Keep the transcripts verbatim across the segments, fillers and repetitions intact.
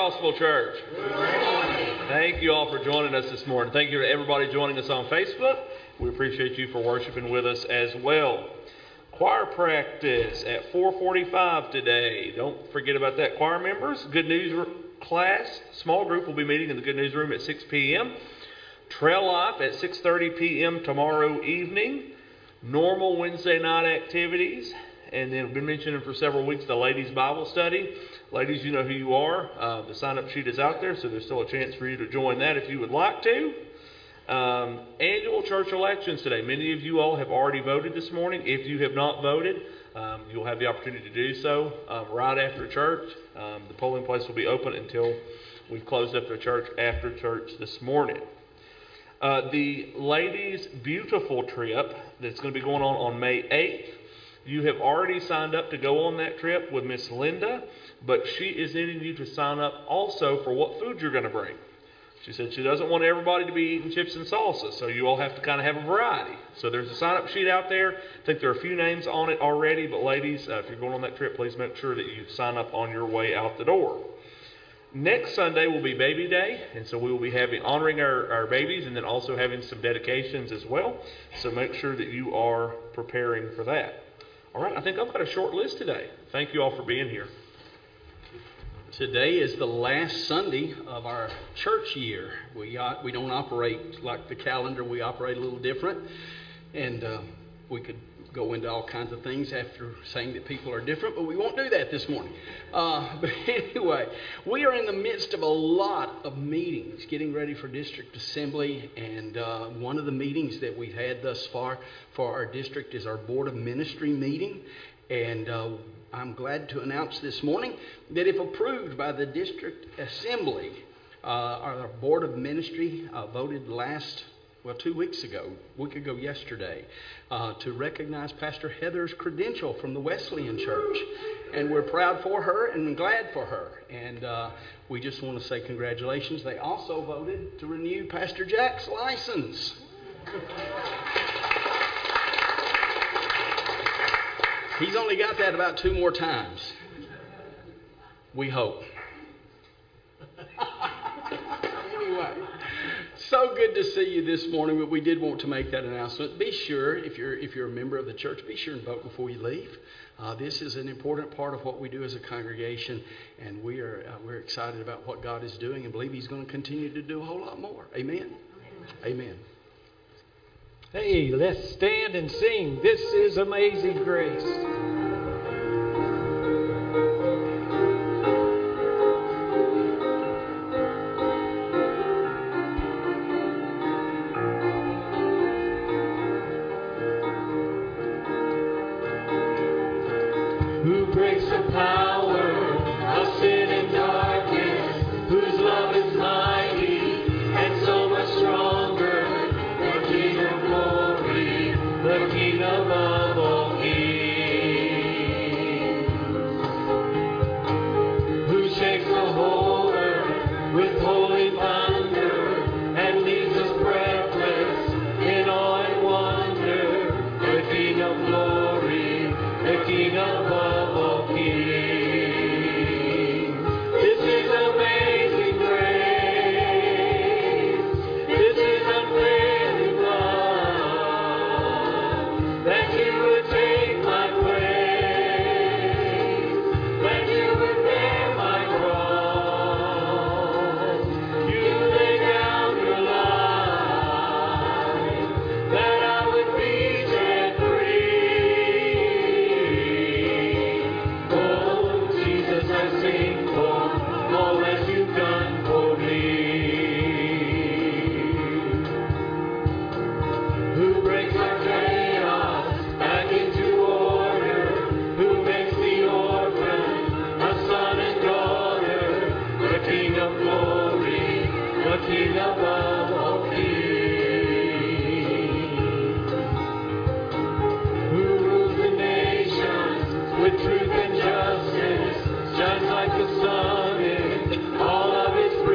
Gospel Church. Thank you all for joining us this morning. Thank you to everybody joining us on Facebook. We appreciate you for worshiping with us as well. Choir practice at four forty-five today. Don't forget about that, choir members. Good News class, small group will be meeting in the Good News room at six p.m. Trail Life at six thirty p.m. tomorrow evening. Normal Wednesday night activities. And then we've been mentioning for several weeks the ladies' Bible study. Ladies, you know who you are. Uh, the sign-up sheet is out there, so there's still a chance for you to join that if you would like to. Um, annual church elections today. Many of you all have already voted this morning. If you have not voted, um, you'll have the opportunity to do so um, right after church. Um, the polling place will be open until we've closed up the church after church this morning. Uh, the ladies' beautiful trip that's going to be going on on May eighth. You have already signed up to go on that trip with Miss Linda, but she is needing you to sign up also for what food you're going to bring. She said she doesn't want everybody to be eating chips and salsa, so you all have to kind of have a variety. So there's a sign-up sheet out there. I think there are a few names on it already, but ladies, uh, if you're going on that trip, please make sure that you sign up on your way out the door. Next Sunday will be Baby Day, and so we will be having honoring our, our babies and then also having some dedications as well. So make sure that you are preparing for that. All right, I think I've got a short list today. Thank you all for being here. Today is the last Sunday of our church year. We uh, we don't operate like the calendar. We operate a little different. And uh, we could go into all kinds of things after saying that people are different, but we won't do that this morning. Uh, but anyway, we are in the midst of a lot of meetings, getting ready for district assembly. And uh, one of the meetings that we've had thus far for our district is our Board of Ministry meeting. And uh, I'm glad to announce this morning that if approved by the district assembly, uh, our Board of Ministry uh, voted last, well, two weeks ago, a week ago yesterday, uh, to recognize Pastor Heather's credential from the Wesleyan Church. And we're proud for her and glad for her. And uh, we just want to say congratulations. They also voted to renew Pastor Jack's license. He's only got that about two more times. We hope. Anyway, so good to see you this morning, but we did want to make that announcement. Be sure, if you're if you're a member of the church, be sure and vote before you leave. Uh, this is an important part of what we do as a congregation, and we are uh, we're excited about what God is doing and believe He's going to continue to do a whole lot more. Amen. Amen. Hey, let's stand and sing. This is Amazing Grace. Who breaks the power of sin and darkness, whose love is mighty and so much stronger, the King of glory, the King above all kings, who shakes the whole earth with holy thunder and leaves us breathless in awe and wonder, the King of glory, the King above.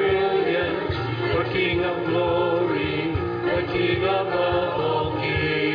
King of glory, the King above all kings.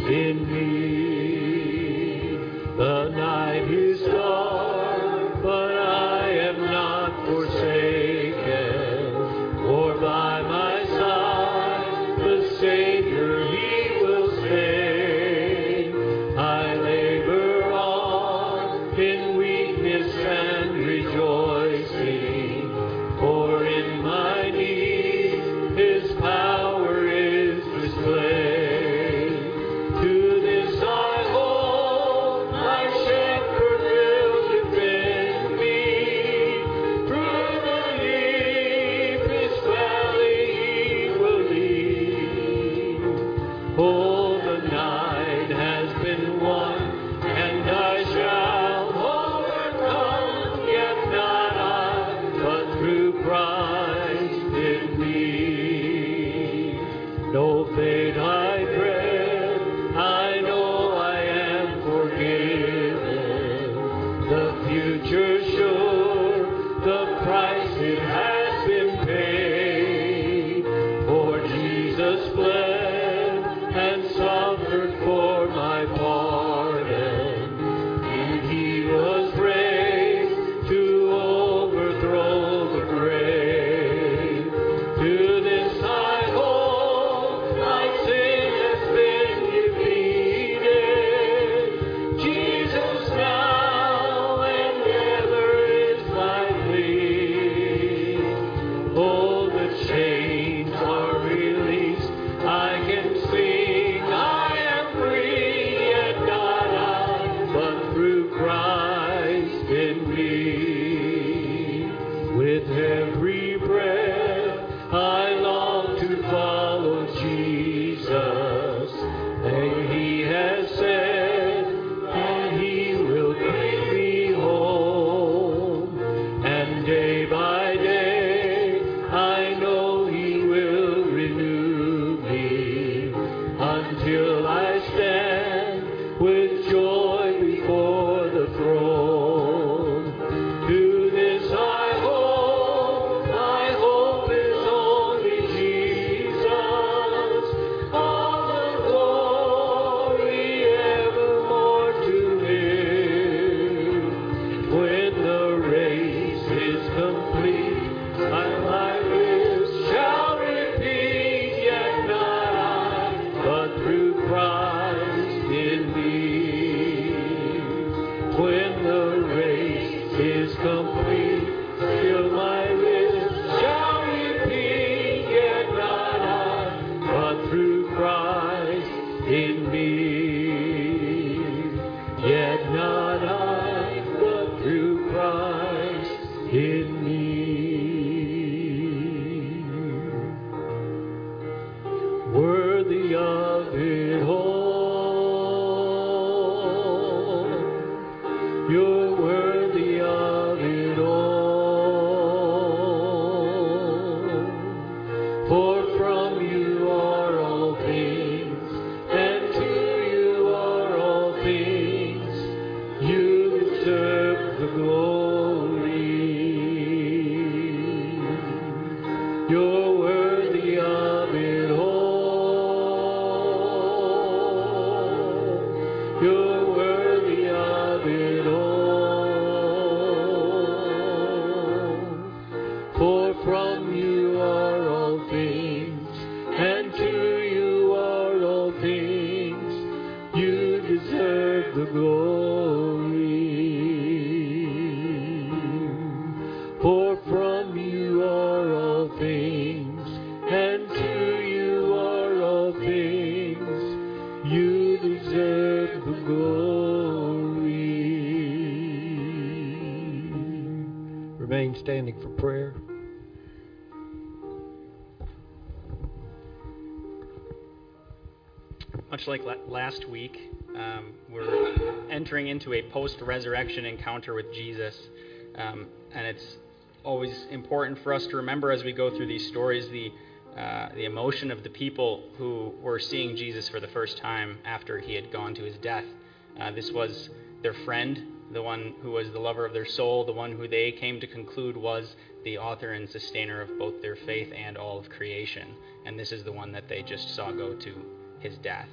in me. The night is dark, but I am not forsaken, for by my side the Savior, He will stay. I labor on in weakness and rejoicing, for in my need His power is displayed. To this I hold, my Shepherd will defend me. Through the deepest valley He will lead. Oh, the night has been won, and I shall overcome, yet not I, but through Christ in me. No fate I dread, I know I am forgiven. The future sure, the price it has been paid. For Jesus bled and suffered for my pardon, and He was raised to overthrow the grave. To this I hold, my sin has been defeated. Jesus now and ever is my plea. Oh, the chains are released, I can sing, I am free, yet not I, but through Christ in me. With every breath I long to follow Jesus, and He has said, and He will bring me home. And day by day I know He will renew me, until I stand with joy before the throne. To this I hold, my hope is only Jesus. All the glory evermore to Him. When the race is complete, I my lips shall repeat, yet not I, but through Christ in me. When the race is complete, still my lips shall repeat, yet not I, but through Christ in me. Yet not I, but through Christ in me. Worthy of it all, you're worthy of it all. For from you are all things, and to you are all things. You deserve the glory. You're worthy of it all. You're worthy of it all. For from you are all things, and to you are all things. You deserve the glory. For from you are all things, and to you are all things. You deserve the glory. Remain standing for prayer. Much like la- last week, um, we're entering into a post-resurrection encounter with Jesus. Um, and it's always important for us to remember as we go through these stories the uh, the emotion of the people who were seeing Jesus for the first time after he had gone to his death. Uh, this was their friend, the one who was the lover of their soul, the one who they came to conclude was the author and sustainer of both their faith and all of creation. And this is the one that they just saw go to his death.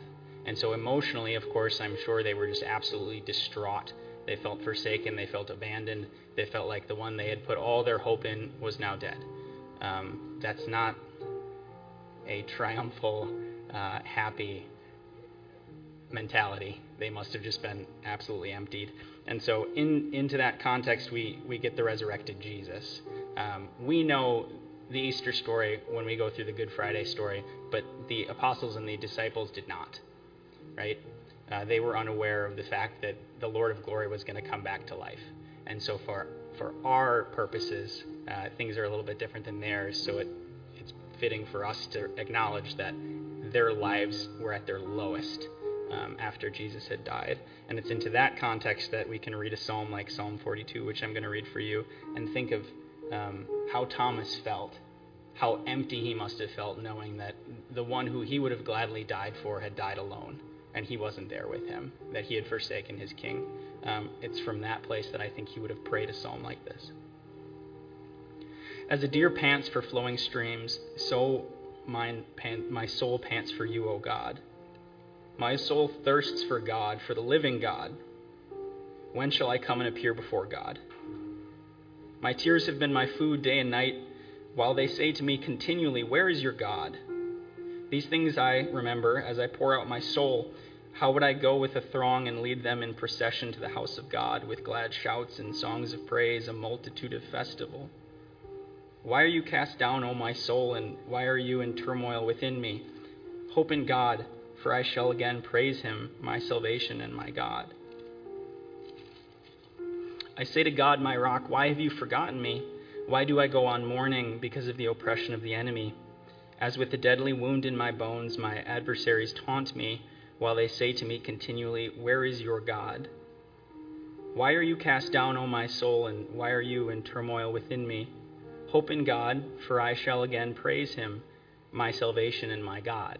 And so emotionally, of course, I'm sure they were just absolutely distraught. They felt forsaken. They felt abandoned. They felt like the one they had put all their hope in was now dead. Um, that's not a triumphal, uh, happy mentality. They must have just been absolutely emptied. And so in into that context, we, we get the resurrected Jesus. Um, we know the Easter story when we go through the Good Friday story, but the apostles and the disciples did not, right? Uh, they were unaware of the fact that the Lord of glory was going to come back to life. And so for for our purposes, uh, things are a little bit different than theirs, so it it's fitting for us to acknowledge that their lives were at their lowest um, after Jesus had died. And it's into that context that we can read a psalm like Psalm forty-two, which I'm going to read for you, and think of um, how Thomas felt, how empty he must have felt knowing that the one who he would have gladly died for had died alone, and he wasn't there with him, that he had forsaken his king. Um, it's from that place that I think he would have prayed a psalm like this. As a deer pants for flowing streams, so mine pan- my soul pants for you, O God. My soul thirsts for God, for the living God. When shall I come and appear before God? My tears have been my food day and night, while they say to me continually, where is your God? These things I remember as I pour out my soul. How would I go with a throng and lead them in procession to the house of God with glad shouts and songs of praise, a multitude of festival? Why are you cast down, O my soul, and why are you in turmoil within me? Hope in God, for I shall again praise him, my salvation and my God. I say to God, my rock, why have you forgotten me? Why do I go on mourning because of the oppression of the enemy? As with a deadly wound in my bones, my adversaries taunt me, while they say to me continually, where is your God? Why are you cast down, O my soul, and why are you in turmoil within me? Hope in God, for I shall again praise him, my salvation and my God.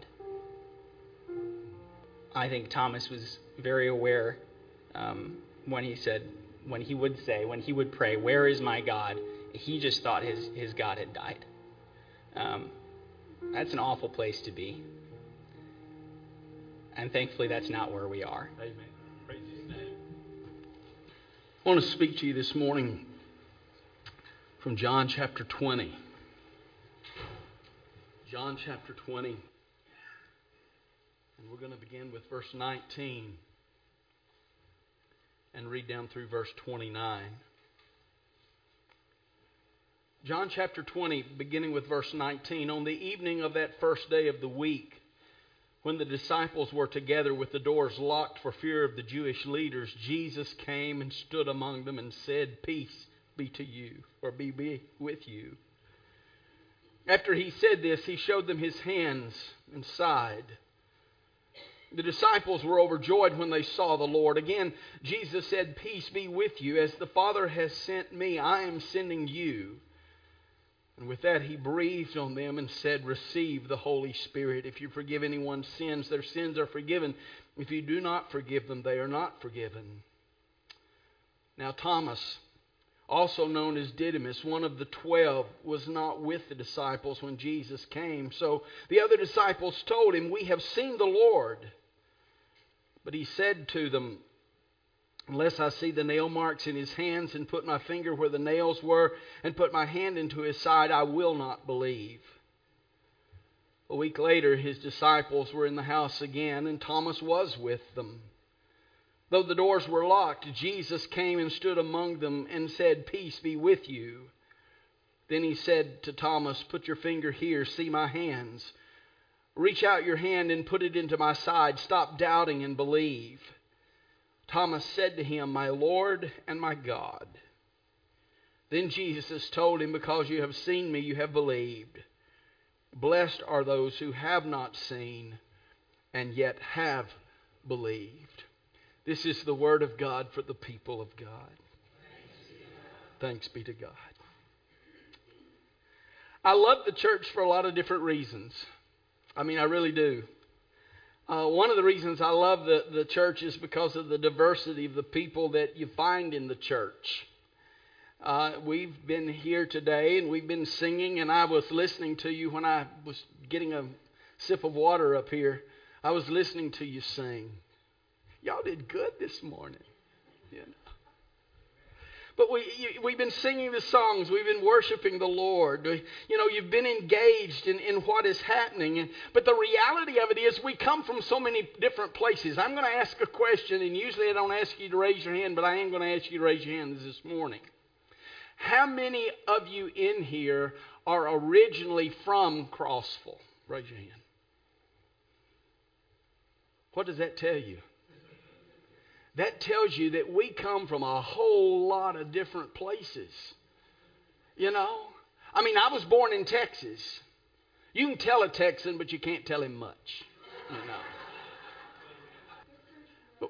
I think Thomas was very aware um, when he said, when he would say, when he would pray, where is my God? He just thought his, his God had died. Um, that's an awful place to be. And thankfully, that's not where we are. Amen. Praise his name. I want to speak to you this morning from John chapter twenty. John chapter twenty. And we're going to begin with verse nineteen and read down through verse twenty-nine. John chapter twenty, beginning with verse nineteen. On the evening of that first day of the week, when the disciples were together with the doors locked for fear of the Jewish leaders, Jesus came and stood among them and said, peace be to you, or be, be with you. After he said this, he showed them his hands and side. The disciples were overjoyed when they saw the Lord. Again, Jesus said, peace be with you. As the Father has sent me, I am sending you. And with that, he breathed on them and said, receive the Holy Spirit. If you forgive anyone's sins, their sins are forgiven. If you do not forgive them, they are not forgiven. Now Thomas, also known as Didymus, one of the twelve, was not with the disciples when Jesus came. So the other disciples told him, we have seen the Lord. But he said to them, unless I see the nail marks in his hands and put my finger where the nails were and put my hand into his side, I will not believe. A week later, his disciples were in the house again, and Thomas was with them. Though the doors were locked, Jesus came and stood among them and said, peace be with you. Then he said to Thomas, put your finger here, see my hands. Reach out your hand and put it into my side. Stop doubting and believe. Thomas said to him, my Lord and my God. Then Jesus told him, because you have seen me, you have believed. Blessed are those who have not seen and yet have believed. This is the word of God for the people of God. Thanks be to God. I love the church for a lot of different reasons. I mean, I really do. Uh, one of the reasons I love the, the church is because of the diversity of the people that you find in the church. Uh, we've been here today and we've been singing, and I was listening to you when I was getting a sip of water up here. I was listening to you sing. Y'all did good this morning. You know. But we, you, we've been singing the songs. We've been worshiping the Lord. We, you know, you've been engaged in, in what is happening. And, but the reality of it is we come from so many different places. I'm going to ask a question, and usually I don't ask you to raise your hand, but I am going to ask you to raise your hand this morning. How many of you in here are originally from Crossville? Raise your hand. What does that tell you? That tells you that we come from a whole lot of different places. You know? I mean, I was born in Texas. You can tell a Texan, but you can't tell him much. You know?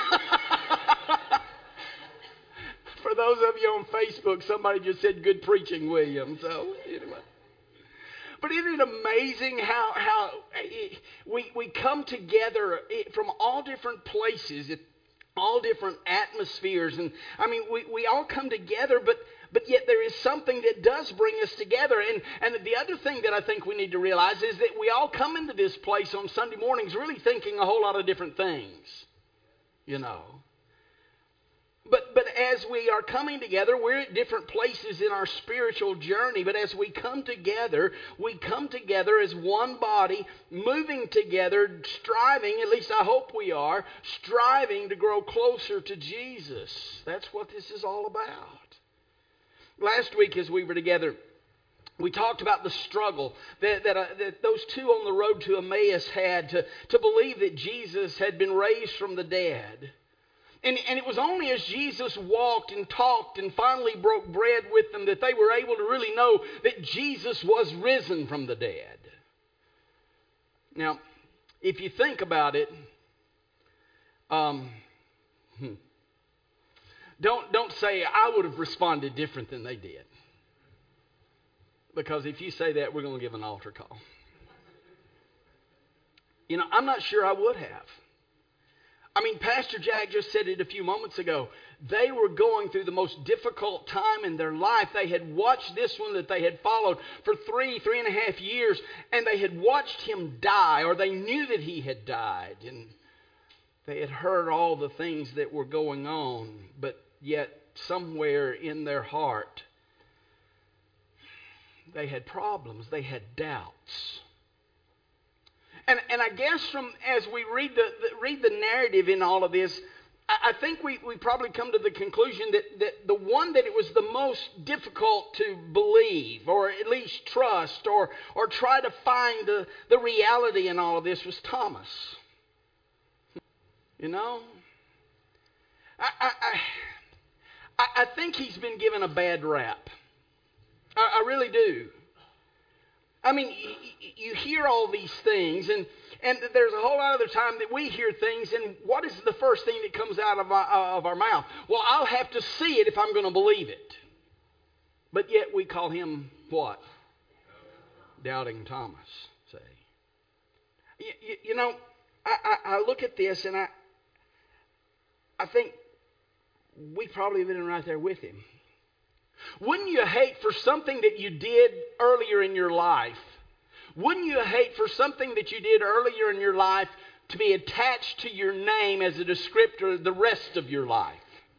For those of you on Facebook, somebody just said, good preaching, William. So, anyway. But isn't it amazing how, how we, we come together from all different places, all different atmospheres. And I mean, we, we all come together, but but yet there is something that does bring us together. And, and the other thing that I think we need to realize is that we all come into this place on Sunday mornings really thinking a whole lot of different things, you know. But but as we are coming together, we're at different places in our spiritual journey. But as we come together, we come together as one body, moving together, striving, at least I hope we are, striving to grow closer to Jesus. That's what this is all about. Last week as we were together, we talked about the struggle that, that, uh, that those two on the road to Emmaus had to, to believe that Jesus had been raised from the dead. And, and it was only as Jesus walked and talked and finally broke bread with them that they were able to really know that Jesus was risen from the dead. Now, if you think about it, um, hmm, don't, don't say, I would have responded different than they did. Because if you say that, we're going to give an altar call. You know, I'm not sure I would have. I mean, Pastor Jack just said it a few moments ago. They were going through the most difficult time in their life. They had watched this one that they had followed for three, three and a half years, and they had watched him die, or they knew that he had died. And they had heard all the things that were going on, but yet somewhere in their heart, they had problems. They had doubts. And and I guess from as we read the, the read the narrative in all of this, I, I think we, we probably come to the conclusion that, that the one that it was the most difficult to believe, or at least trust, or or try to find the, the reality in all of this was Thomas. You know? I I, I, I think he's been given a bad rap. I, I really do. I mean, you hear all these things, and, and there's a whole lot of the time that we hear things, and what is the first thing that comes out of our, of our mouth? Well, I'll have to see it if I'm going to believe it. But yet we call him what? Doubting Thomas, say. You, you, you know, I, I, I look at this, and I, I think we've probably been right there with him. Wouldn't you hate for something that you did earlier in your life? Wouldn't you hate for something that you did earlier in your life to be attached to your name as a descriptor the rest of your life?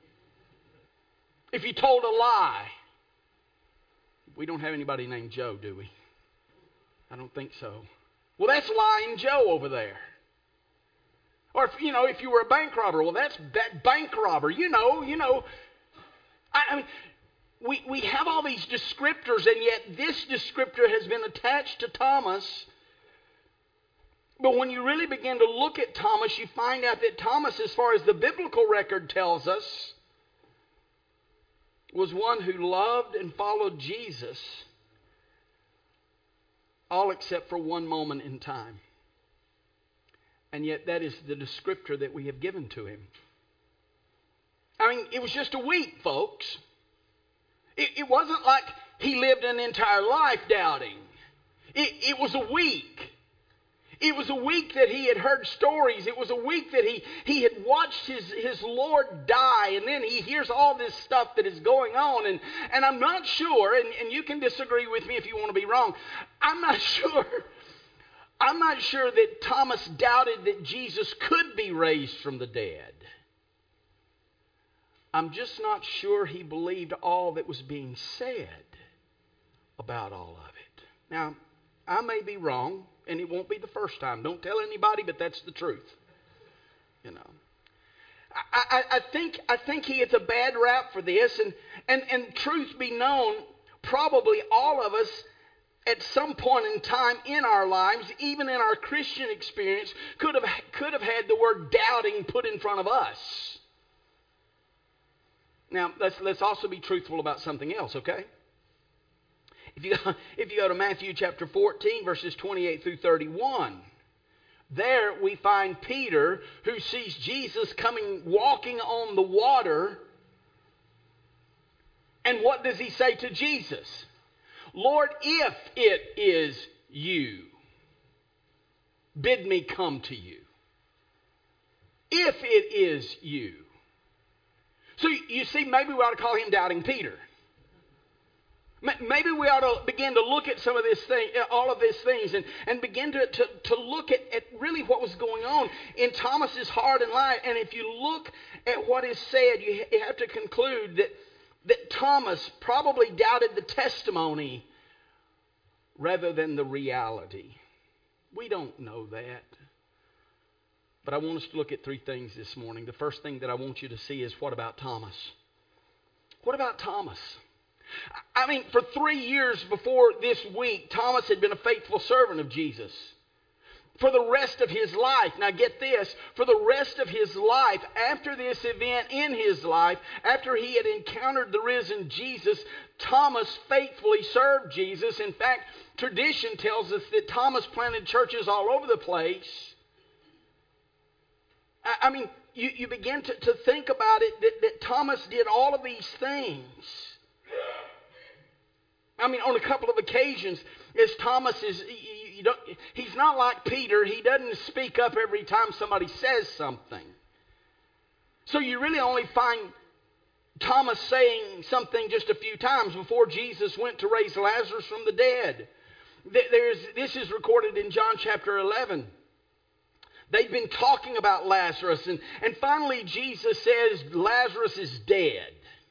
If you told a lie. We don't have anybody named Joe, do we? I don't think so. Well, that's Lying Joe over there. Or, if, you know, if you were a bank robber, well, that's that bank robber. You know, you know. I, I mean... We we have all these descriptors, and yet this descriptor has been attached to Thomas. But when you really begin to look at Thomas, you find out that Thomas, as far as the biblical record tells us, was one who loved and followed Jesus, all except for one moment in time. And yet that is the descriptor that we have given to him. I mean, it was just a week, folks. It, it wasn't like he lived an entire life doubting. It, it was a week. It was a week that he had heard stories. It was a week that he, he had watched his, his Lord die. And then he hears all this stuff that is going on. And, and I'm not sure, and, and you can disagree with me if you want to be wrong. I'm not sure. I'm not sure that Thomas doubted that Jesus could be raised from the dead. I'm just not sure he believed all that was being said about all of it. Now, I may be wrong, and it won't be the first time. Don't tell anybody, but that's the truth. You know. I, I, I think I think he gets a bad rap for this, and, and, and truth be known, probably all of us at some point in time in our lives, even in our Christian experience, could have could have had the word doubting put in front of us. Now, let's let's also be truthful about something else, okay? If you if you go to Matthew chapter fourteen, verses twenty-eight through thirty-one, there we find Peter, who sees Jesus coming, walking on the water. And what does he say to Jesus? Lord, if it is you, bid me come to you. If it is you. So you see, maybe we ought to call him Doubting Peter. Maybe we ought to begin to look at some of this thing, all of these things, and, and begin to, to, to look at, at really what was going on in Thomas's heart and life. And if you look at what is said, you have to conclude that, that Thomas probably doubted the testimony rather than the reality. We don't know that. But I want us to look at three things this morning. The first thing that I want you to see is, what about Thomas? What about Thomas? I mean, for three years before this week, Thomas had been a faithful servant of Jesus. For the rest of his life, now get this, for the rest of his life, after this event in his life, after he had encountered the risen Jesus, Thomas faithfully served Jesus. In fact, tradition tells us that Thomas planted churches all over the place. I, I mean, you, you begin to, to think about it, that, that Thomas did all of these things. I mean, on a couple of occasions, as Thomas is, you, you don't, he's not like Peter. He doesn't speak up every time somebody says something. So you really only find Thomas saying something just a few times before Jesus went to raise Lazarus from the dead. There's, this is recorded in John chapter eleven. They've been talking about Lazarus, and, and finally Jesus says Lazarus is dead.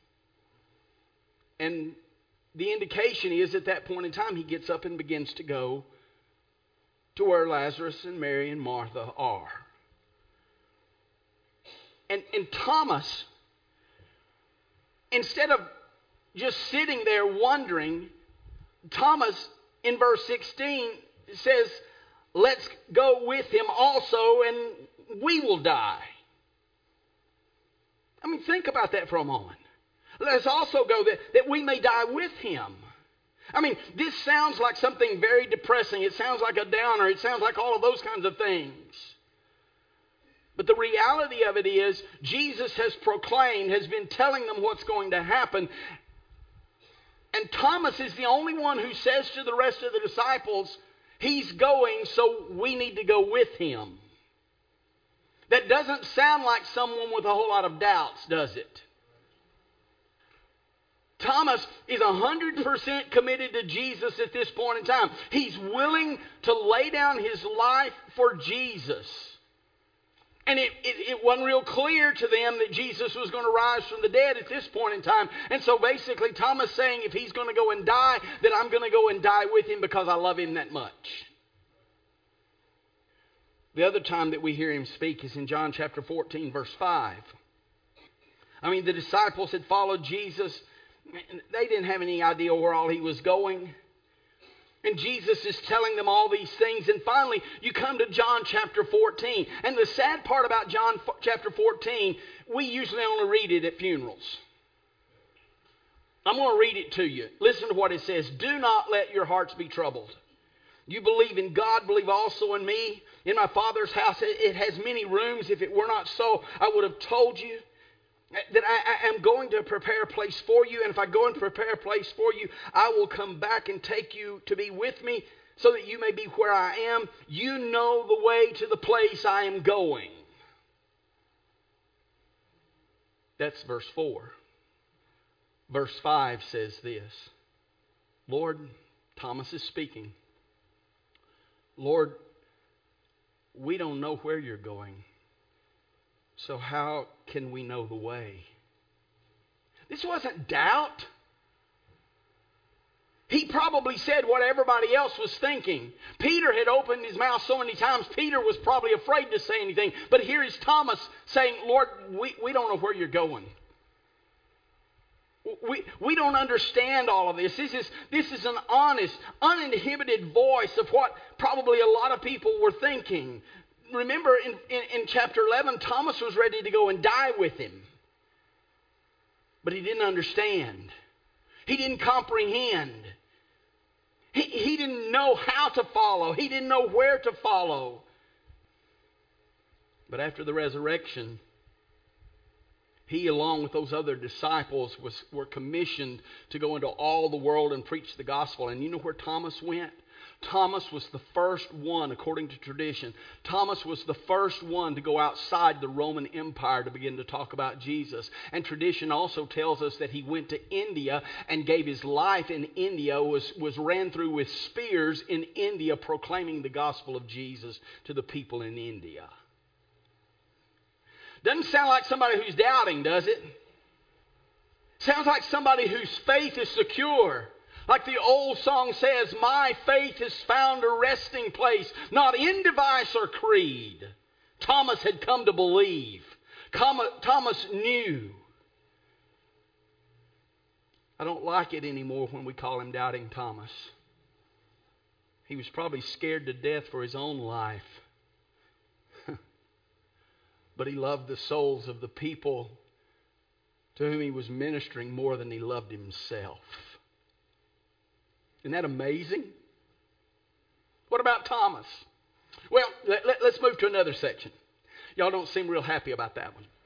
And the indication is, at that point in time, he gets up and begins to go to where Lazarus and Mary and Martha are. And, and Thomas, instead of just sitting there wondering, Thomas, in verse sixteen, says, let's go with him also, and we will die. I mean, think about that for a moment. Let's also go that, that we may die with him. I mean, this sounds like something very depressing. It sounds like a downer. It sounds like all of those kinds of things. But the reality of it is, Jesus has proclaimed, has been telling them what's going to happen. And Thomas is the only one who says to the rest of the disciples, he's going, so we need to go with him. That doesn't sound like someone with a whole lot of doubts, does it? Thomas is one hundred percent committed to Jesus at this point in time. He's willing to lay down his life for Jesus. And it, it, it wasn't real clear to them that Jesus was going to rise from the dead at this point in time. And so basically Thomas saying, if he's going to go and die, then I'm going to go and die with him because I love him that much. The other time that we hear him speak is in John chapter fourteen, verse five. I mean, the disciples had followed Jesus. They didn't have any idea where all he was going. And Jesus is telling them all these things. And finally, you come to John chapter fourteen. And the sad part about John chapter fourteen, we usually only read it at funerals. I'm going to read it to you. Listen to what it says. Do not let your hearts be troubled. You believe in God, believe also in me. In my Father's house, it has many rooms. If it were not so, I would have told you that I, I am going to prepare a place for you. And if I go and prepare a place for you, I will come back and take you to be with me so that you may be where I am. You know the way to the place I am going. That's verse four. Verse five says this. Lord, Thomas is speaking. Lord, we don't know where you're going. So how can we know the way? This wasn't doubt. He probably said what everybody else was thinking. Peter had opened his mouth so many times, Peter was probably afraid to say anything. But here is Thomas saying, Lord, we, we don't know where you're going. We, we don't understand all of this. This is, this is an honest, uninhibited voice of what probably a lot of people were thinking. Remember in, in, in chapter eleven, Thomas was ready to go and die with him. But he didn't understand. He didn't comprehend. He, he didn't know how to follow. He didn't know where to follow. But after the resurrection, he, along with those other disciples, was, were commissioned to go into all the world and preach the gospel. And you know where Thomas went? Thomas was the first one, according to tradition. Thomas was the first one to go outside the Roman Empire to begin to talk about Jesus. And tradition also tells us that he went to India and gave his life in India, was, was ran through with spears in India, proclaiming the gospel of Jesus to the people in India. Doesn't sound like somebody who's doubting, does it? Sounds like somebody whose faith is secure. Like the old song says, my faith has found a resting place, not in device or creed. Thomas had come to believe. Thomas knew. I don't like it anymore when we call him Doubting Thomas. He was probably scared to death for his own life. But he loved the souls of the people to whom he was ministering more than he loved himself. Isn't that amazing? What about Thomas? Well, let, let, let's move to another section. Y'all don't seem real happy about that one.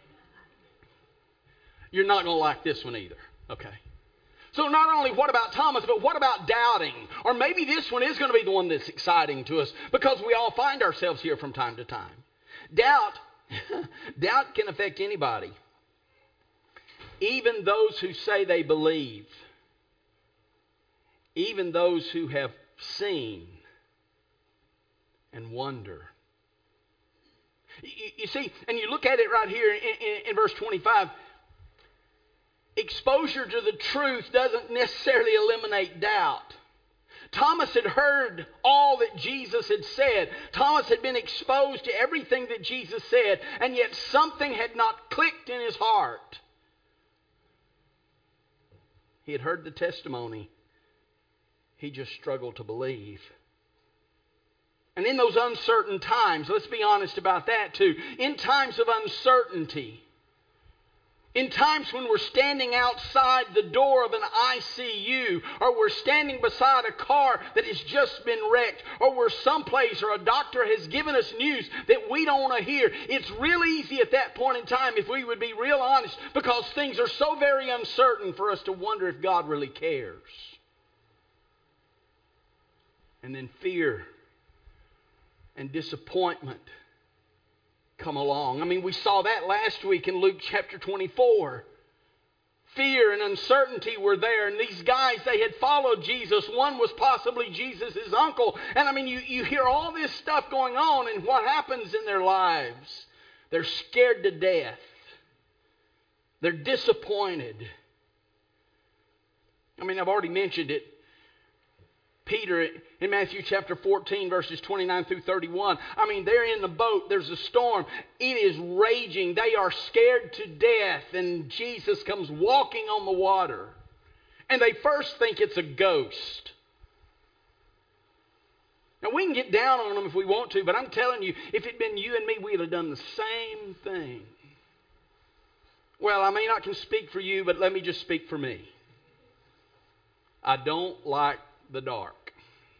You're not going to like this one either. Okay. So not only what about Thomas, but what about doubting? Or maybe this one is going to be the one that's exciting to us, because we all find ourselves here from time to time. Doubt, doubt can affect anybody. Even those who say they believe. Even those who have seen and wonder. You, you see, and you look at it right here in, in, in verse twenty-five. Exposure to the truth doesn't necessarily eliminate doubt. Thomas had heard all that Jesus had said. Thomas had been exposed to everything that Jesus said, and yet something had not clicked in his heart. He had heard the testimony. He just struggled to believe. And in those uncertain times, let's be honest about that too. In times of uncertainty, in times when we're standing outside the door of an I C U, or we're standing beside a car that has just been wrecked, or we're someplace or a doctor has given us news that we don't want to hear, it's real easy at that point in time, if we would be real honest, because things are so very uncertain, for us to wonder if God really cares. And then fear and disappointment come along. I mean, we saw that last week in Luke chapter twenty-four. Fear and uncertainty were there. And these guys, they had followed Jesus. One was possibly Jesus' uncle. And I mean, you, you hear all this stuff going on, and what happens in their lives? They're scared to death. They're disappointed. I mean, I've already mentioned it. Peter in Matthew chapter fourteen, verses twenty-nine through thirty-one. I mean, they're in the boat. There's a storm. It is raging. They are scared to death. And Jesus comes walking on the water. And they first think it's a ghost. Now, we can get down on them if we want to, but I'm telling you, if it'd been you and me, we'd have done the same thing. Well, I may not can speak for you, but let me just speak for me. I don't like the dark.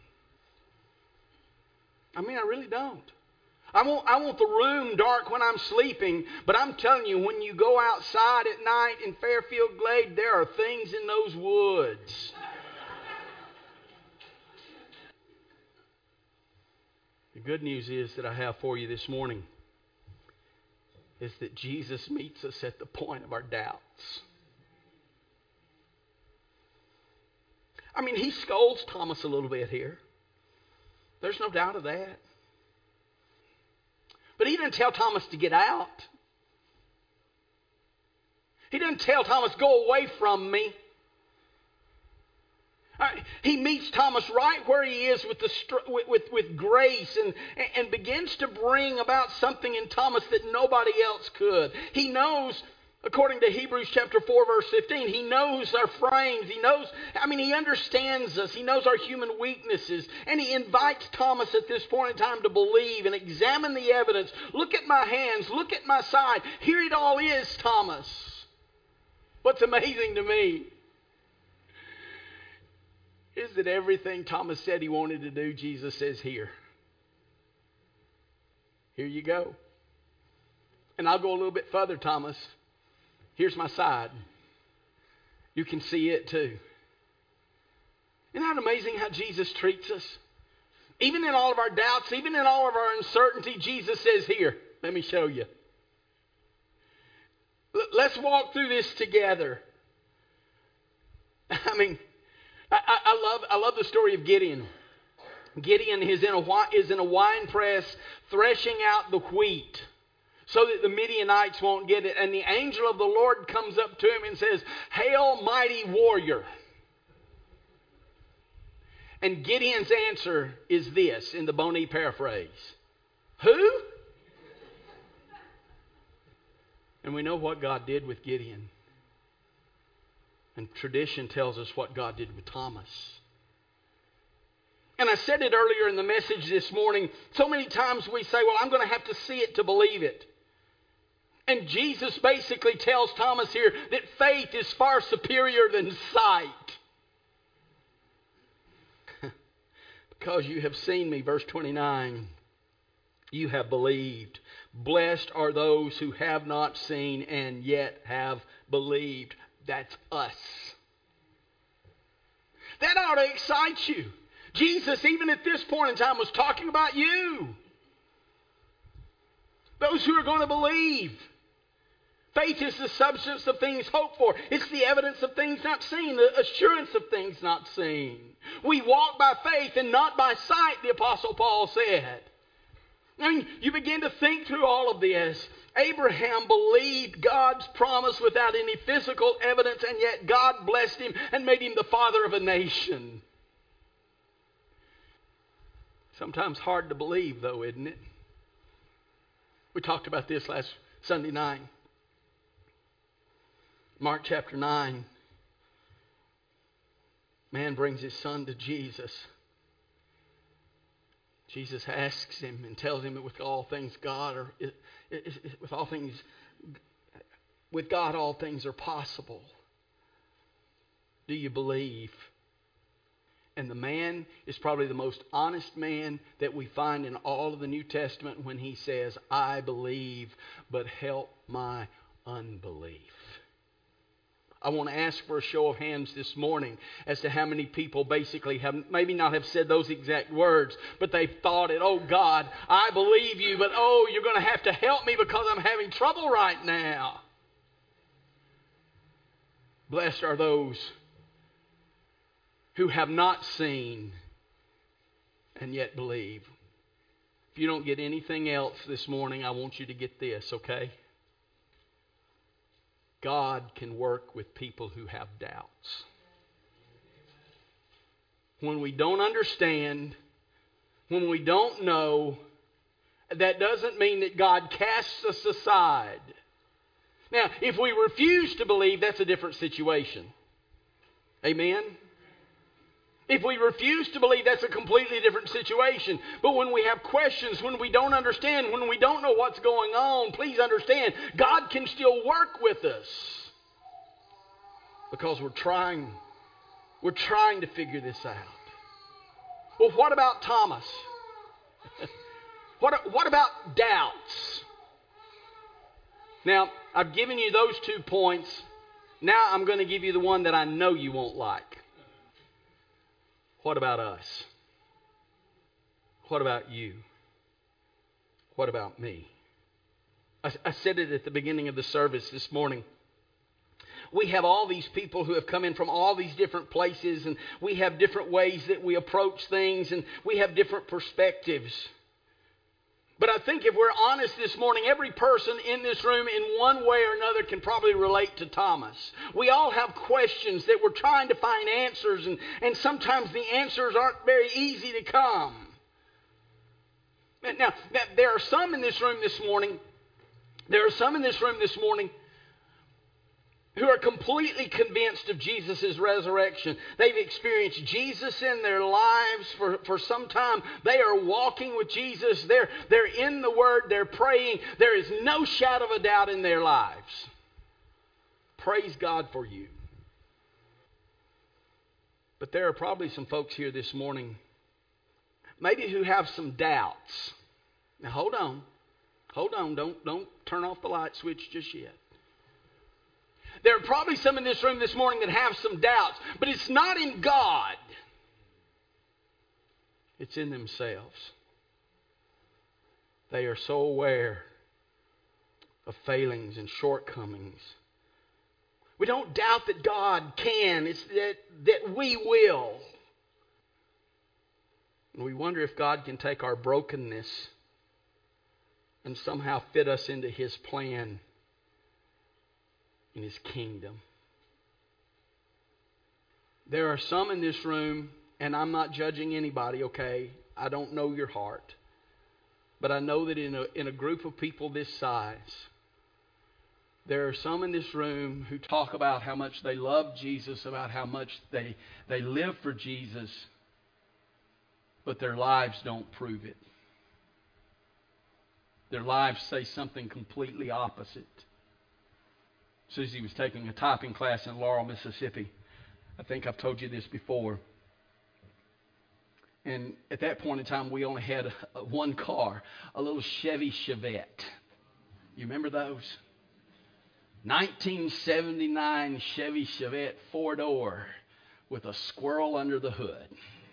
I mean, I really don't. I want, I want the room dark when I'm sleeping, but I'm telling you, when you go outside at night in Fairfield Glade, there are things in those woods. The good news is that I have for you this morning is that Jesus meets us at the point of our doubts. I mean, he scolds Thomas a little bit here. There's no doubt of that. But he didn't tell Thomas to get out. He didn't tell Thomas, go away from me. He meets Thomas right where he is with, the, with, with, with grace and, and begins to bring about something in Thomas that nobody else could. He knows, according to Hebrews chapter four, verse fifteen, he knows our frames. He knows, I mean, he understands us. He knows our human weaknesses. And he invites Thomas at this point in time to believe and examine the evidence. Look at my hands. Look at my side. Here it all is, Thomas. What's amazing to me is that everything Thomas said he wanted to do, Jesus says, here. Here you go. And I'll go a little bit further, Thomas. Here's my side. You can see it too. Isn't that amazing how Jesus treats us? Even in all of our doubts, even in all of our uncertainty, Jesus says, here, let me show you. Let's walk through this together. I mean, I, I love I love the story of Gideon. Gideon is in, a, is in a wine press threshing out the wheat so that the Midianites won't get it. And the angel of the Lord comes up to him and says, "Hail, mighty warrior." And Gideon's answer is this in the Bonnie paraphrase. Who? And we know what God did with Gideon. And tradition tells us what God did with Thomas. And I said it earlier in the message this morning. So many times we say, well, I'm going to have to see it to believe it. And Jesus basically tells Thomas here that faith is far superior than sight. Because you have seen me, verse twenty-nine, you have believed. Blessed are those who have not seen and yet have believed. That's us. That ought to excite you. Jesus, even at this point in time, was talking about you. Those who are going to believe. Faith is the substance of things hoped for. It's the evidence of things not seen, the assurance of things not seen. We walk by faith and not by sight, the Apostle Paul said. I mean, you begin to think through all of this. Abraham believed God's promise without any physical evidence, and yet God blessed him and made him the father of a nation. Sometimes hard to believe, though, isn't it? We talked about this last Sunday night. Mark chapter nine. Man brings his son to Jesus. Jesus asks him and tells him that with all things God are, with all things, with God all things are possible. Do you believe? And the man is probably the most honest man that we find in all of the New Testament when he says, I believe, but help my unbelief. I want to ask for a show of hands this morning as to how many people basically have maybe not have said those exact words, but they've thought it, oh God, I believe you, but oh, you're going to have to help me because I'm having trouble right now. Blessed are those who have not seen and yet believe. If you don't get anything else this morning, I want you to get this, okay? God can work with people who have doubts. When we don't understand, when we don't know, that doesn't mean that God casts us aside. Now, if we refuse to believe, that's a different situation. Amen? If we refuse to believe, that's a completely different situation. But when we have questions, when we don't understand, when we don't know what's going on, please understand, God can still work with us. Because we're trying, we're trying to figure this out. Well, what about Thomas? what, what about doubts? Now, I've given you those two points. Now I'm going to give you the one that I know you won't like. What about us? What about you? What about me? I, I said it at the beginning of the service this morning. We have all these people who have come in from all these different places, and we have different ways that we approach things, and we have different perspectives. But I think if we're honest this morning, every person in this room in one way or another can probably relate to Thomas. We all have questions that we're trying to find answers, and, and sometimes the answers aren't very easy to come. Now, now, there are some in this room this morning, there are some in this room this morning who are completely convinced of Jesus' resurrection. They've experienced Jesus in their lives for, for some time. They are walking with Jesus. They're, they're in the Word. They're praying. There is no shadow of a doubt in their lives. Praise God for you. But there are probably some folks here this morning, maybe who have some doubts. Now hold on. Hold on. Don't, don't turn off the light switch just yet. There are probably some in this room this morning that have some doubts, but it's not in God. It's in themselves. They are so aware of failings and shortcomings. We don't doubt that God can. It's that, that we will. And we wonder if God can take our brokenness and somehow fit us into His plan in His kingdom. There are some in this room, and I'm not judging anybody, okay? I don't know your heart. But I know that in a, in a group of people this size, there are some in this room who talk about how much they love Jesus, about how much they, they live for Jesus, but their lives don't prove it. Their lives say something completely opposite. Susie was taking a typing class in Laurel, Mississippi. I think I've told you this before. And at that point in time, we only had a, a one car, a little Chevy Chevette. You remember those? nineteen seventy-nine Chevy Chevette four-door with a squirrel under the hood.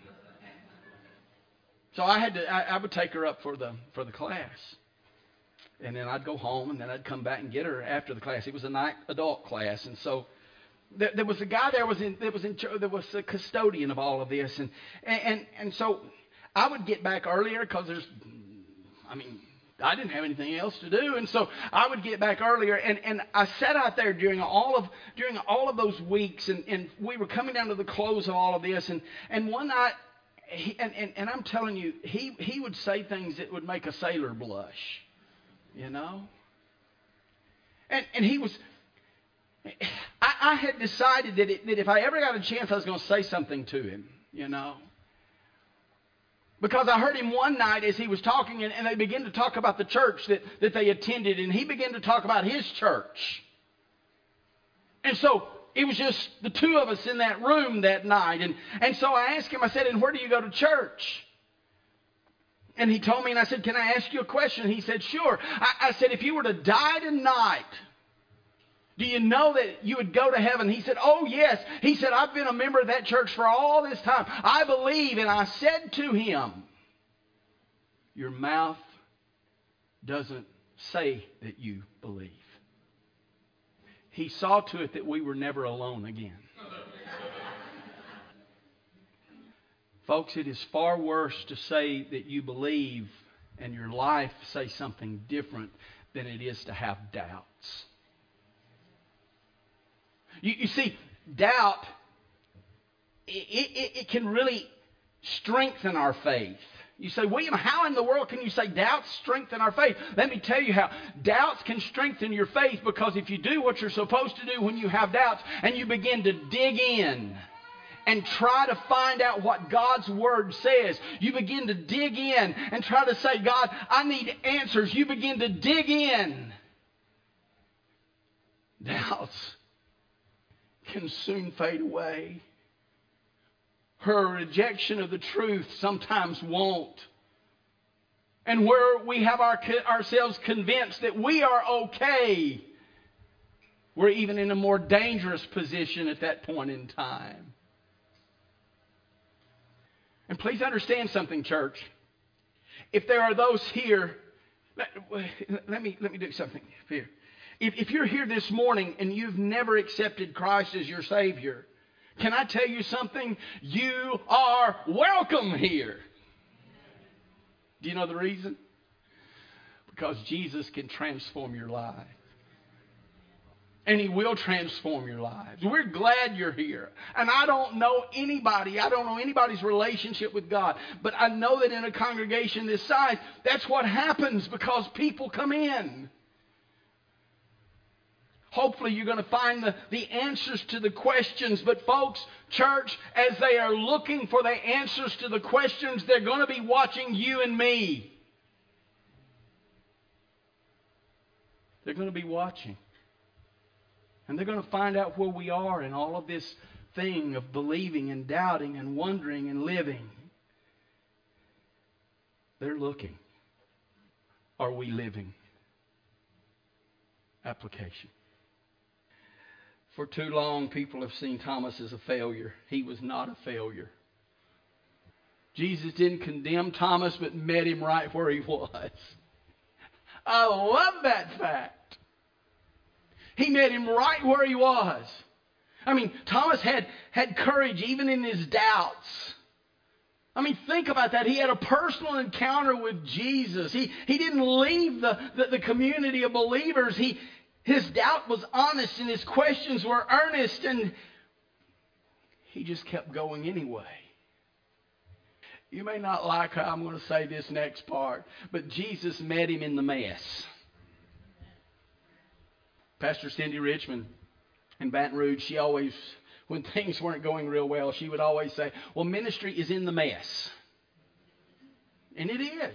So I had to. I, I would take her up for the for the class. And then I'd go home, and then I'd come back and get her after the class. It was a night adult class, and so there, there was a guy there was in there was in there was a custodian of all of this, and and and so I would get back earlier because there's, I mean, I didn't have anything else to do, and so I would get back earlier, and, and I sat out there during all of during all of those weeks, and, and we were coming down to the close of all of this, and and one night, he, and, and and I'm telling you, he he would say things that would make a sailor blush. You know? And and he was, I, I had decided that, it, that if I ever got a chance, I was going to say something to him, you know? Because I heard him one night as he was talking, and, and they began to talk about the church that, that they attended, and he began to talk about his church. And so it was just the two of us in that room that night. And, and so I asked him, I said, and where do you go to church? And he told me, and I said, can I ask you a question? He said, sure. I, I said, if you were to die tonight, do you know that you would go to heaven? He said, oh, yes. He said, I've been a member of that church for all this time. I believe. And I said to him, your mouth doesn't say that you believe. He saw to it that we were never alone again. Folks, it is far worse to say that you believe and your life say something different than it is to have doubts. You, you see, doubt, it, it, it can really strengthen our faith. You say, William, how in the world can you say doubts strengthen our faith? Let me tell you how. Doubts can strengthen your faith because if you do what you're supposed to do when you have doubts and you begin to dig in and try to find out what God's Word says. You begin to dig in and try to say, God, I need answers. You begin to dig in. Doubts can soon fade away. Her rejection of the truth sometimes won't. And where we have our, ourselves convinced that we are okay, we're even in a more dangerous position at that point in time. And please understand something, church. If there are those here, let, let me let me do something here. If, if you're here this morning and you've never accepted Christ as your Savior, can I tell you something? You are welcome here. Do you know the reason? Because Jesus can transform your life. And He will transform your lives. We're glad you're here. And I don't know anybody, I don't know anybody's relationship with God. But I know that in a congregation this size, that's what happens because people come in. Hopefully you're going to find the, the answers to the questions. But folks, church, as they are looking for the answers to the questions, they're going to be watching you and me. They're going to be watching. And they're going to find out where we are in all of this thing of believing and doubting and wondering and living. They're looking. Are we living? Application. For too long, people have seen Thomas as a failure. He was not a failure. Jesus didn't condemn Thomas, but met him right where he was. I love that fact. He met him right where he was. I mean, Thomas had, had courage even in his doubts. I mean, think about that. He had a personal encounter with Jesus. He, he didn't leave the, the, the community of believers. He, his doubt was honest and his questions were earnest, and he just kept going anyway. You may not like how I'm going to say this next part, but Jesus met him in the mess. Pastor Cindy Richmond in Baton Rouge, she always, when things weren't going real well, she would always say, well, ministry is in the mess. And it is.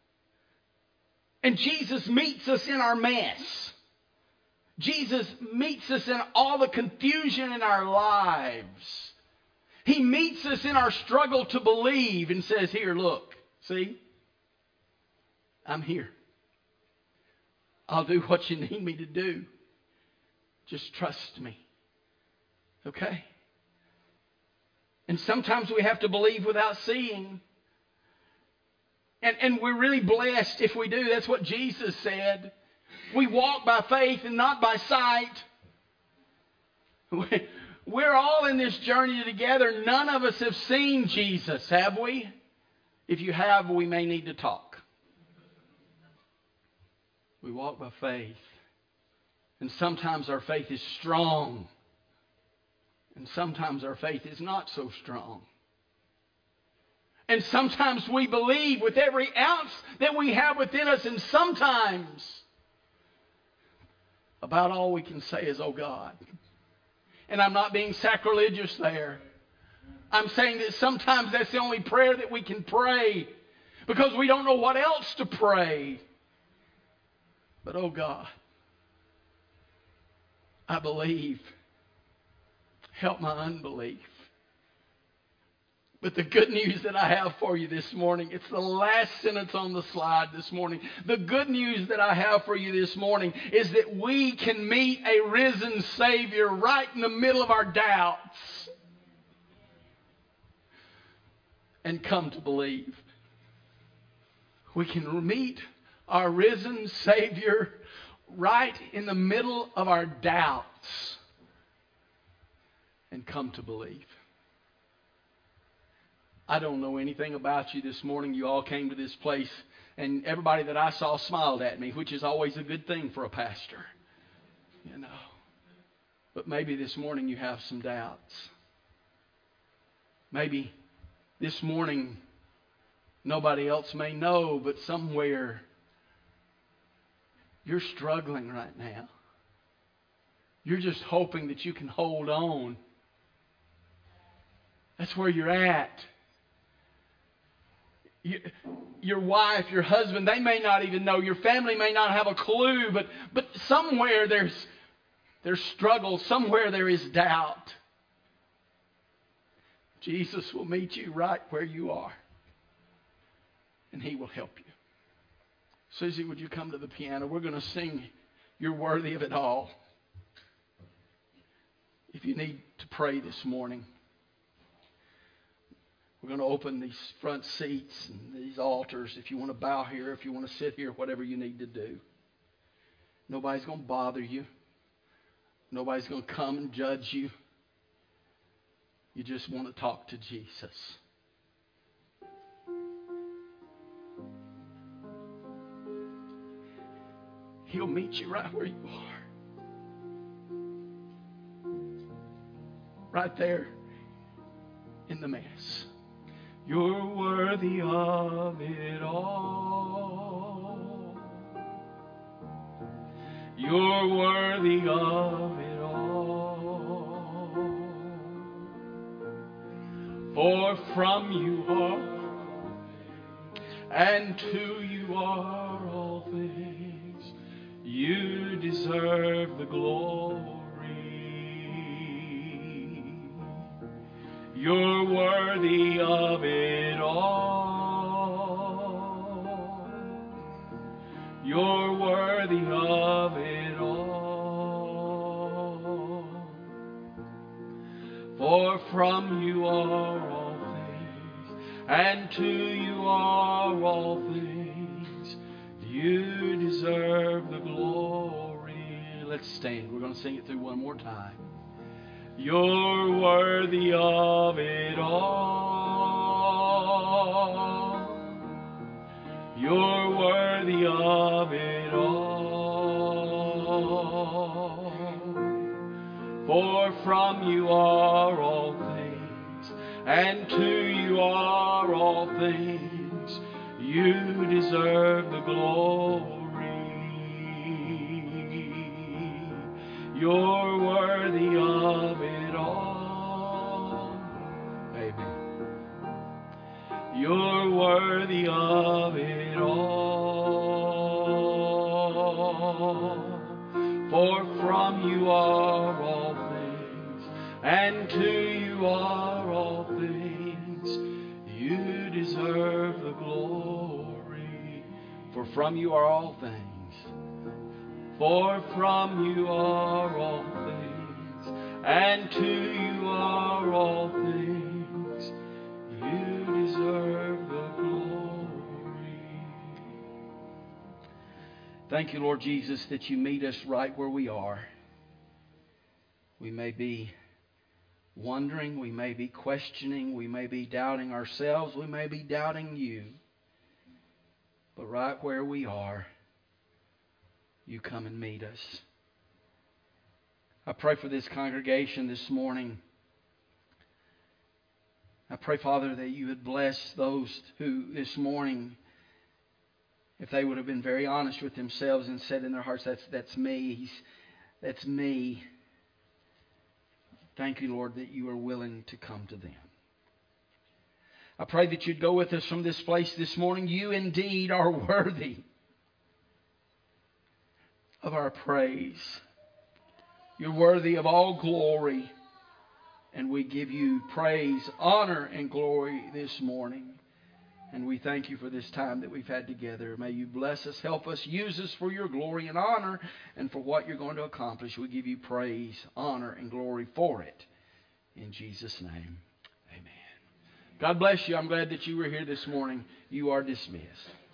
And Jesus meets us in our mess. Jesus meets us in all the confusion in our lives. He meets us in our struggle to believe and says, here, look, see, I'm here. I'll do what you need me to do. Just trust me. Okay? And sometimes we have to believe without seeing. And, and we're really blessed if we do. That's what Jesus said. We walk by faith and not by sight. We're all in this journey together. None of us have seen Jesus, have we? If you have, we may need to talk. We walk by faith. And sometimes our faith is strong. And sometimes our faith is not so strong. And sometimes we believe with every ounce that we have within us. And sometimes about all we can say is, oh God. And I'm not being sacrilegious there. I'm saying that sometimes that's the only prayer that we can pray. Because we don't know what else to pray. But oh God, I believe. Help my unbelief. But the good news that I have for you this morning, it's the last sentence on the slide this morning. The good news that I have for you this morning is that we can meet a risen Savior right in the middle of our doubts and come to believe. We can meet our risen Savior right in the middle of our doubts and come to believe. I don't know anything about you this morning. You all came to this place and everybody that I saw smiled at me, which is always a good thing for a pastor. You know. But maybe this morning you have some doubts. Maybe this morning nobody else may know, but somewhere you're struggling right now. You're just hoping that you can hold on. That's where you're at. You, your wife, your husband, they may not even know. Your family may not have a clue, but, but somewhere there's, there's struggle. Somewhere there is doubt. Jesus will meet you right where you are. And He will help you. Susie, would you come to the piano? We're going to sing You're Worthy of It All. If you need to pray this morning, we're going to open these front seats and these altars. If you want to bow here, if you want to sit here, whatever you need to do. Nobody's going to bother you. Nobody's going to come and judge you. You just want to talk to Jesus. He'll meet you right where you are. Right there in the mess. You're worthy of it all. You're worthy of it all. For from you are, and to you are all things. You deserve the glory. You're worthy of it all. You're worthy of it all. For from you are all things, and to you are all things. You deserve the glory. Let's stand. We're going to sing it through one more time. You're worthy of it all. You're worthy of it all. For from you are all things, and to you are all things. You deserve the glory. You're worthy of it all. Amen. You're worthy of it all. For from you are all things, and to you are all things. You deserve the glory. For from you are all things. For from you are all things, and to you are all things. You deserve the glory. Thank you, Lord Jesus, that you meet us right where we are. We may be wondering, we may be questioning, we may be doubting ourselves, we may be doubting you. But right where we are, you come and meet us. I pray for this congregation this morning. I pray, Father, that you would bless those who this morning, if they would have been very honest with themselves and said in their hearts, that's, that's me, He's, that's me. Thank you, Lord, that you are willing to come to them. I pray that you'd go with us from this place this morning. You indeed are worthy of our praise. You're worthy of all glory. And we give you praise, honor, and glory this morning. And we thank you for this time that we've had together. May you bless us, help us, use us for your glory and honor, and for what you're going to accomplish. We give you praise, honor, and glory for it. In Jesus' name, amen. God bless you. I'm glad that you were here this morning. You are dismissed.